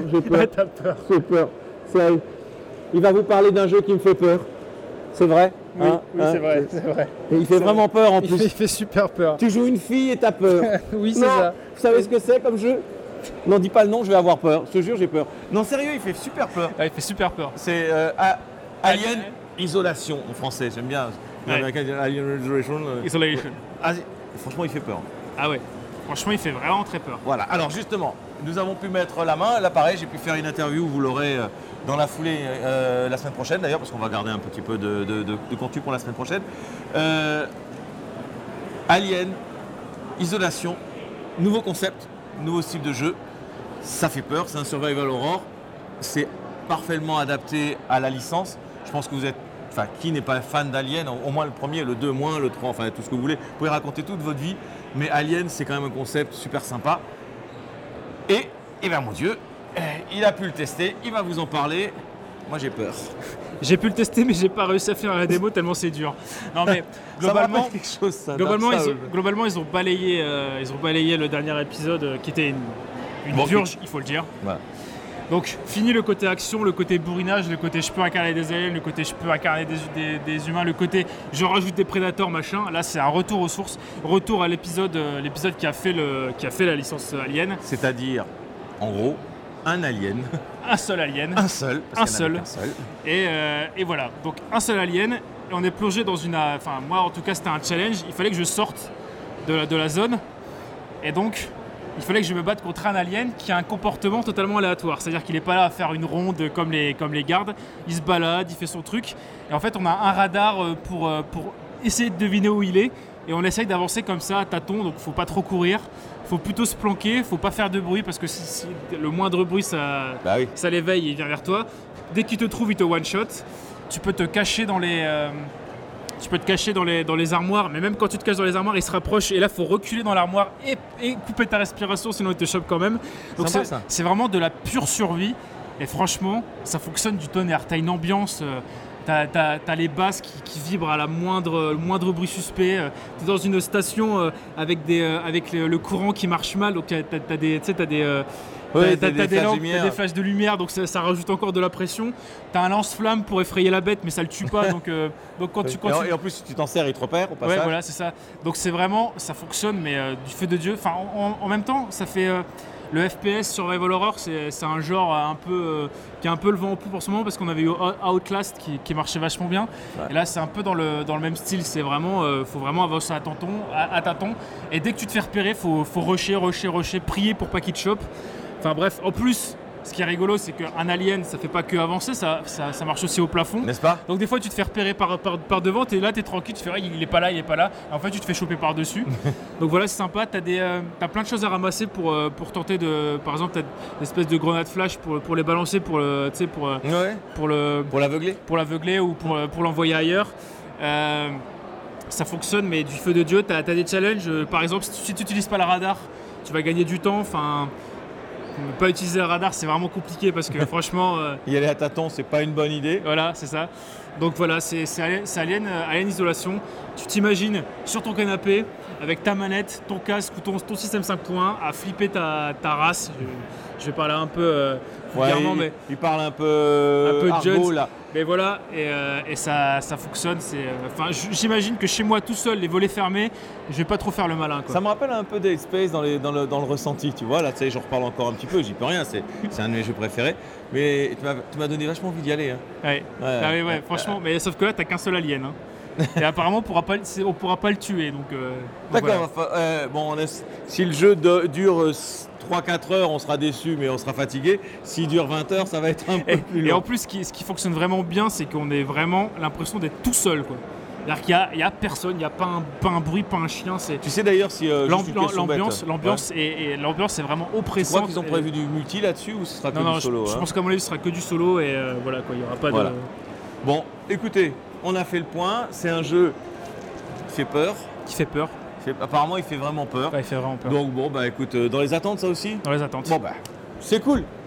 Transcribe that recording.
J'ai peur. Ouais, t'as peur. J'ai peur. Sérieux. Il va vous parler d'un jeu qui me fait peur. C'est vrai? Oui, c'est vrai, c'est vrai. Et il fait vraiment peur en Il plus. fait super peur. Tu joues une fille et t'as peur. Oui, c'est Non, ça. vous savez ce que c'est comme jeu? Non, dis pas le nom, je vais avoir peur. Je te jure, j'ai peur. Non, sérieux, il fait super peur. Ouais, il fait super peur. C'est Alien Isolation en français, j'aime bien. Ouais. L'américain dit Alien Isolation. Isolation. Ah, franchement, il fait peur. Ah ouais. Franchement, il fait vraiment très peur. Voilà, alors justement, nous avons pu mettre la main. Là, pareil, j'ai pu faire une interview, vous l'aurez dans la foulée la semaine prochaine d'ailleurs, parce qu'on va garder un petit peu de contenu pour la semaine prochaine. Alien, Isolation, nouveau concept, nouveau style de jeu. Ça fait peur, c'est un survival horror. C'est parfaitement adapté à la licence. Je pense que vous êtes, enfin, qui n'est pas fan d'Alien, au moins le premier, le 2 moins, le 3, enfin tout ce que vous voulez. Vous pouvez raconter toute votre vie, mais Alien, c'est quand même un concept super sympa. Et ben mon Dieu, il a pu le tester, il va vous en parler. Moi j'ai peur. J'ai pu le tester, mais j'ai pas réussi à faire la démo tellement c'est dur. Non mais globalement, quelque chose, ça, globalement, ils ont balayé le dernier épisode qui était une purge, il faut le dire. Voilà. Donc fini le côté action, le côté bourrinage, le côté je peux incarner des aliens, le côté je peux incarner des humains, le côté je rajoute des prédateurs machin. Là c'est un retour aux sources, retour à l'épisode qui a fait la licence Alien. C'est-à-dire, en gros, un alien. Un seul alien. Un seul. Parce qu'il y en avait qu'un seul. Et voilà, donc un seul alien. Et on est plongé dans enfin moi en tout cas c'était un challenge. Il fallait que je sorte de la zone. Et donc il fallait que je me batte contre un alien qui a un comportement totalement aléatoire. C'est-à-dire qu'il n'est pas là à faire une ronde comme les gardes. Il se balade, il fait son truc. Et en fait, on a un radar pour essayer de deviner où il est. Et on essaye d'avancer comme ça à tâtons. Donc, il ne faut pas trop courir. Il faut plutôt se planquer. Il ne faut pas faire de bruit parce que si le moindre bruit, ça l'éveille et il vient vers toi. Dès qu'il te trouve, il te one-shot. Tu peux te cacher dans les... dans les armoires, mais même quand tu te caches dans les armoires, il se rapproche et là il faut reculer dans l'armoire et couper ta respiration sinon il te chope quand même. Donc c'est vraiment de la pure survie et franchement ça fonctionne du tonnerre. T'as une ambiance, t'as les basses qui vibrent à le moindre bruit suspect. T'es dans une station avec le courant qui marche mal, donc t'as des lampes, t'as des flashs de lumière, donc ça rajoute encore de la pression. T'as un lance-flamme pour effrayer la bête, mais ça le tue pas. donc quand tu et en plus, si tu t'en sers, il te repère au passage. Ouais, voilà, c'est ça. Donc c'est vraiment, ça fonctionne, mais du feu de Dieu. Enfin, en même temps, ça fait le FPS survival horror, c'est un genre qui a un peu le vent en poupe en ce moment parce qu'on avait eu Outlast qui marchait vachement bien. Ouais. Et là, c'est un peu dans le même style. C'est vraiment, faut vraiment avancer à tâtons. Et dès que tu te fais repérer, faut rusher, prier pour pas qu'il te chope. Enfin bref, en plus, ce qui est rigolo, c'est qu'un alien, ça fait pas que avancer, ça marche aussi au plafond. N'est-ce pas? Donc des fois, tu te fais repérer par devant, t'es là, t'es tranquille, tu fais il est pas là. En fait, tu te fais choper par-dessus. Donc voilà, c'est sympa. T'as plein de choses à ramasser pour tenter de... Par exemple, t'as une espèce de grenade flash pour les balancer, pour l'aveugler ou pour l'envoyer ailleurs. Ça fonctionne, mais du feu de Dieu, t'as des challenges. Par exemple, si tu n'utilises pas le radar, tu vas gagner du temps. Enfin... Ne pas utiliser le radar, c'est vraiment compliqué parce que franchement... Y aller à tâtons, c'est pas une bonne idée. Voilà, c'est ça. Donc voilà, c'est Alien Isolation. Tu t'imagines sur ton canapé avec ta manette, ton casque ou ton système 5.1 à flipper ta race. Je vais parler un peu vulgairement, mais... Il parle un peu argot, là. Mais voilà, et ça fonctionne. J'imagine que chez moi tout seul, les volets fermés, je vais pas trop faire le malin, quoi. Ça me rappelle un peu Dead Space dans le ressenti, tu vois. Là, tu sais, j'en reparle encore un petit peu, j'y peux rien, c'est un de mes jeux préférés. Mais tu m'as donné vachement envie d'y aller. Hein. Ouais, franchement, mais sauf que là, t'as qu'un seul alien. Hein. Et apparemment, on pourra pas le tuer. Donc, d'accord, voilà. Si le jeu dure 3-4 heures, on sera déçu, mais on sera fatigué. S'il dure 20 heures, ça va être un peu plus long. Et en plus, ce qui fonctionne vraiment bien, c'est qu'on a vraiment l'impression d'être tout seul, quoi. C'est-à-dire qu'il n'y a personne, il n'y a pas un bruit, pas un chien. Tu sais d'ailleurs si l'ambiance est vraiment oppressante. Tu crois qu'ils ont prévu du multi là-dessus ou ce sera que du solo? Je pense qu'à mon avis, ce sera que du solo et voilà, quoi, il n'y aura pas de... Bon, écoutez, on a fait le point. C'est un jeu qui fait peur. Apparemment, il fait vraiment peur. Ouais, il fait vraiment peur. Donc bon, écoute, dans les attentes, ça aussi? Dans les attentes. Bon, c'est cool.